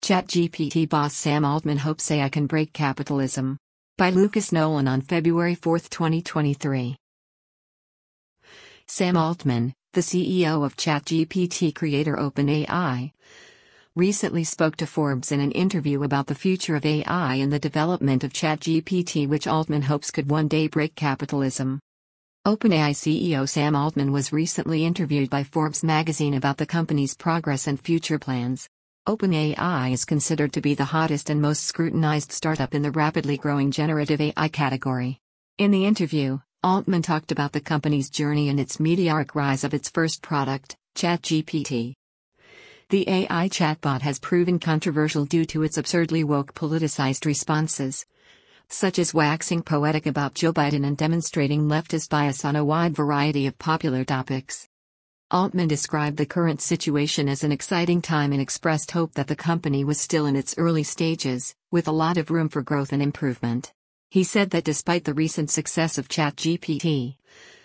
ChatGPT boss Sam Altman hopes AI can break capitalism. By Lucas Nolan on February 4, 2023. Sam Altman, the CEO of ChatGPT creator OpenAI, recently spoke to Forbes in an interview about the future of AI and the development of ChatGPT, which Altman hopes could one day break capitalism. OpenAI CEO Sam Altman was recently interviewed by Forbes magazine about the company's progress and future plans. OpenAI is considered to be the hottest and most scrutinized startup in the rapidly growing generative AI category. In the interview, Altman talked about the company's journey and its meteoric rise of its first product, ChatGPT. The AI chatbot has proven controversial due to its absurdly woke politicized responses, such as waxing poetic about Joe Biden and demonstrating leftist bias on a wide variety of popular topics. Altman described the current situation as an exciting time and expressed hope that the company was still in its early stages, with a lot of room for growth and improvement. He said that despite the recent success of ChatGPT,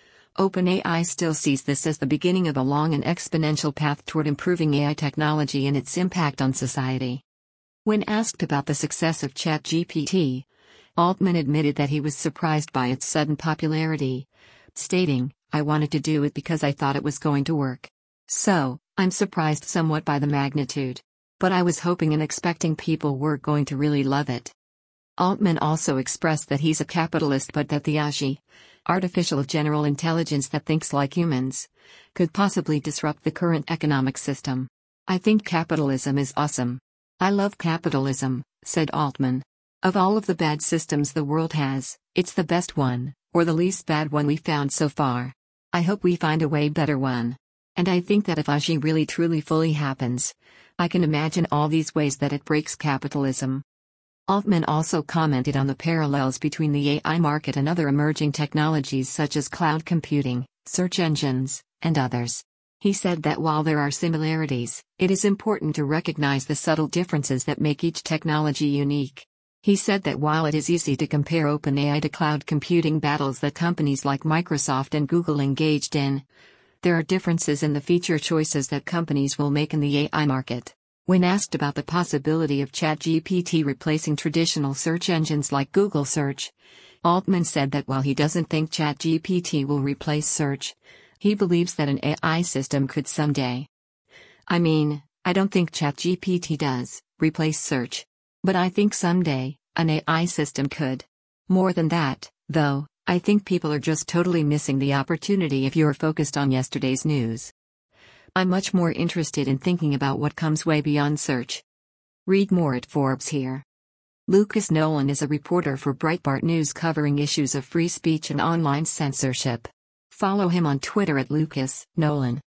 OpenAI still sees this as the beginning of a long and exponential path toward improving AI technology and its impact on society. When asked about the success of ChatGPT, Altman admitted that he was surprised by its sudden popularity, stating, "I wanted to do it because I thought it was going to work. So, I'm surprised somewhat by the magnitude. But I was hoping and expecting people were going to really love it." Altman also expressed that he's a capitalist but that the AI, artificial general intelligence that thinks like humans, could possibly disrupt the current economic system. "I think capitalism is awesome. I love capitalism," said Altman. "Of all of the bad systems the world has, it's the best one, or the least bad one we found so far. I hope we find a way better one. And I think that if AI really truly fully happens, I can imagine all these ways that it breaks capitalism." Altman also commented on the parallels between the AI market and other emerging technologies such as cloud computing, search engines, and others. He said that while there are similarities, it is important to recognize the subtle differences that make each technology unique. He said that while it is easy to compare OpenAI to cloud computing battles that companies like Microsoft and Google engaged in, there are differences in the feature choices that companies will make in the AI market. When asked about the possibility of ChatGPT replacing traditional search engines like Google Search, Altman said that while he doesn't think ChatGPT will replace search, he believes that an AI system could someday. "I mean, I don't think ChatGPT does replace search. But I think someday, an AI system could. More than that, though, I think people are just totally missing the opportunity if you're focused on yesterday's news. I'm much more interested in thinking about what comes way beyond search." Read more at Forbes here. Lucas Nolan is a reporter for Breitbart News covering issues of free speech and online censorship. Follow him on Twitter at Lucas Nolan.